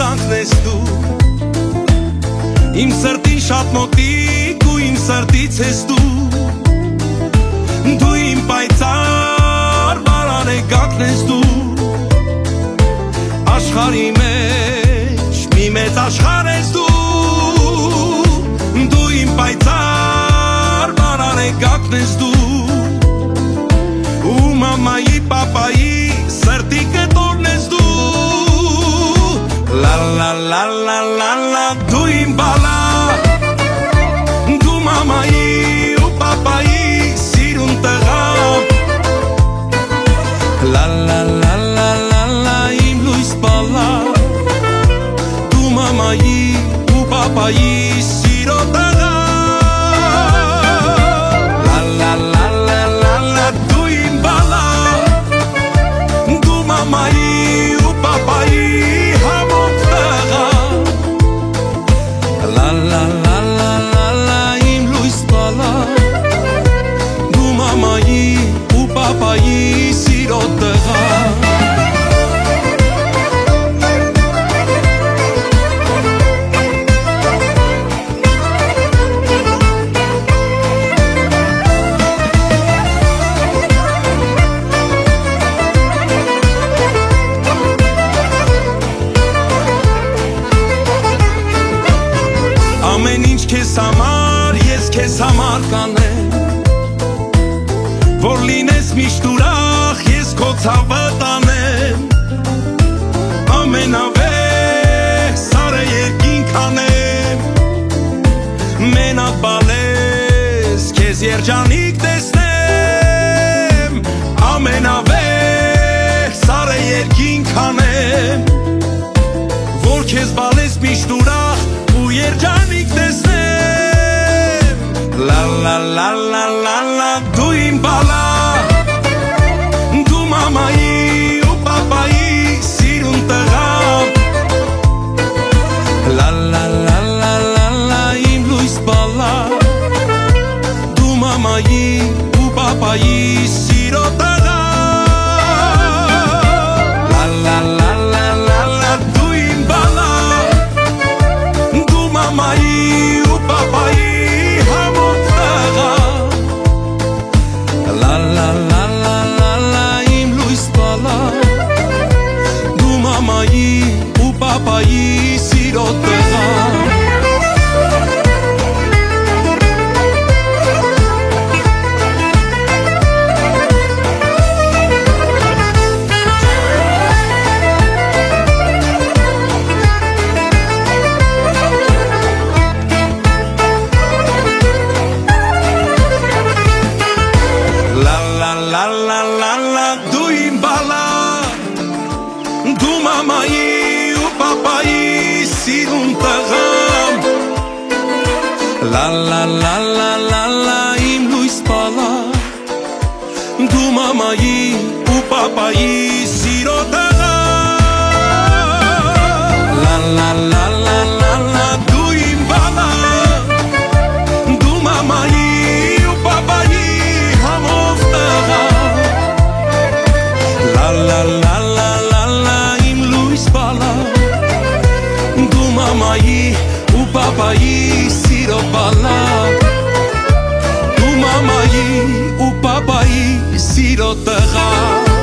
երազանքն ես դու Իմ սրտին շատ մոտիկ ու իմ սրտից ես դու Դու իմ պայծառ բարարեգակն ես դու Աշխարհի մեջ մի մեծ աշխարհ ես դու Դու իմ պայծառ բարարեգակն ես դու Ու մամայի պապայի սրտի կտորն ես դու La la la la la la դու իմ բալա Դու մամայի ու պապայի սիրուն տղա La la la la la la իմ լույս բալա Դու մամայի ու պապայի սիրո տղա La la la la la la դու իմ բալա Դու մամայի ու պապայի La la la la la la իմ լույս բալա Դու մամայի ու պապայի սիրո տղա Ամեն ինչ քեզ համար, ես քեզ համար կանեմ Որ լինես միշտ ուրախ, ես քո ցավը տանեմ Ամենավեհ սարը երկինք անեմ Մենակ բալես, քեզ երջանիկ տեսնեմ Ամենավեհ սարը երկինք անեմ Որ քեզ բալես միշտ ուրախ ու երջանիկ տեսնեմ La la la la la la դու իմ բալա Դու մամայի ու պապայի սիրուն տղա La la la la la la իմ լույս բալա Դու մամայի ու պապայի սիրո տղա La la la la la la դու իմ բալա Դու մամայի ու պապայի համոտ տղա La la la la la la իմ լույս բալա Դու մամայի ու պապայի սիրո տղա La la la la la la դու իմ բալա Դու մամայի ու պապայի սիրուն տղա La la la la la la իմ լույս բալա Դու մամայի ու պապայի սիրո տղա La la la la la la դու իմ բալա Դու մամայի ու պապայի համով տղա La la la la la la իմ լույս բալա Դու մամայի ու պապայի սիրո բալա Դու մամայի ու պապայի սիրո տղա